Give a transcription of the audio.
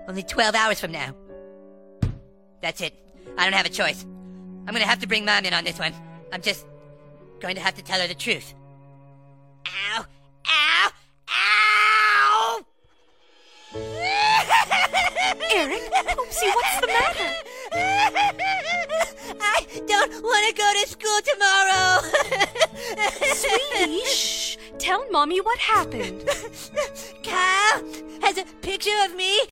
Only 12 hours from now. That's it. I don't have a choice. I'm gonna have to bring Mom in on this one. I'm just going to have to tell her the truth. Ow! Ow! Ow! Eric, Oopsie, what's the matter? I don't want to go to school tomorrow. Sweetie, shh. Tell Mommy what happened. Kyle has a picture of me